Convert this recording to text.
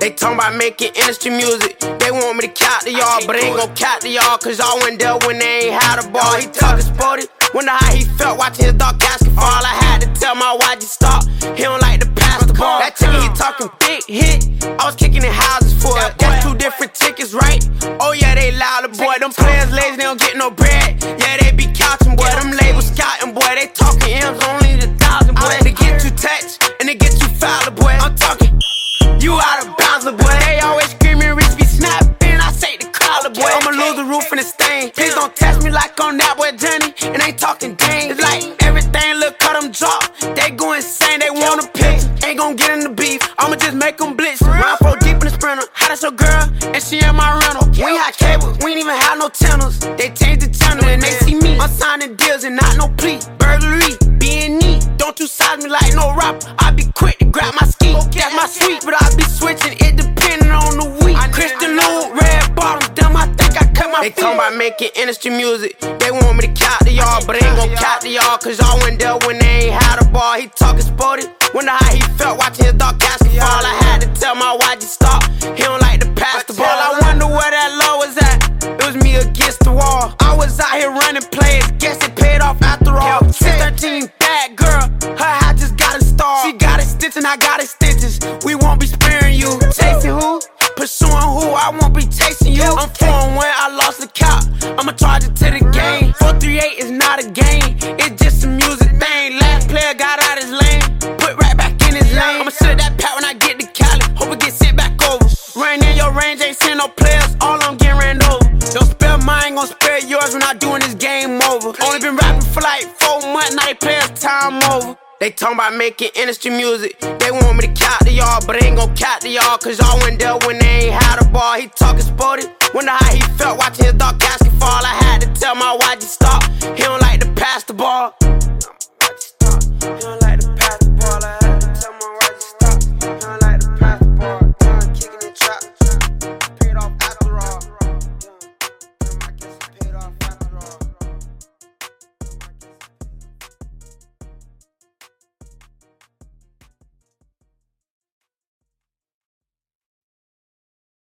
They talking about making industry music. They want me to count to y'all, but ain't gon' count to y'all, cause y'all went there when they ain't had a ball. He talking sporty, wonder how he felt watching his dog casket fall. I had to tell my YG stop, he don't like to pass the ball. That chicken, he talking big hit, I was kicking in houses for it. That's 2 different tickets, right? Oh yeah, they louder, boy. Them players lazy, they don't get no bread. Yeah, they be couching, boy. Them labels scouting, boy. They talking M's only the 1,000, boy. They get too touched and they get too foul, boy. I'm talking, you out of bounds, boy. They always screaming, Rich be snapping. I say the collar, boy. I'ma lose the roof and the stain. Please don't test me like on that boy Johnny. And ain't talking dang. It's like everything look cut them drop. They go insane, they want a picture. Ain't gon' get in the beef, I'ma just make them blitz. Round 4 deep in the sprinter. How that's your girl? And she in my rental. We ain't had cable, we ain't even had no channels. They changed the channel and they see me. I'm signing deals and not no plea. Burglary, being neat. Don't you size me like no rapper. I be quick to grab my ski. That's my sweet, but I be switching it depending on the week. Christian Lou, red bottoms, damn, I think I cut my feet. They talking about making industry music. They want me to count to y'all, but ain't gon' count to y'all, cause y'all went there when they ain't had a ball. He talking sporty, wonder how he felt watching his dog casket fall. I had to tell my YG stop, he don't like to pass the ball. I wonder where that low was at. It was me against the wall. I was out here running plays, guess it paid off after all. 613, bad girl, her hat just got a star. She got it stitching, I got it stitches. We won't be sparing you. Chasing who? Pursuing who? I won't be chasing you. I'm 4-1, I lost the count. I'ma charge it to the game. 438 is not a game, it's just a music thing. Last player got out his lane, put right back in his lane. I'ma sit that pat when I get to Cali, hope it get sent back over. Rain in your range, ain't seen no players, all I'm getting ran over. Don't spare mine, gon' spare yours when I doing this game over. Only been rapping for like 4 months, now they play us time over. They talking about making industry music. They want me to count to y'all, but ain't gon' count to y'all, cause y'all went there when they ain't had a ball. He talking sporty, wonder how he felt watching his dog casket fall. I had to tell my YG stop,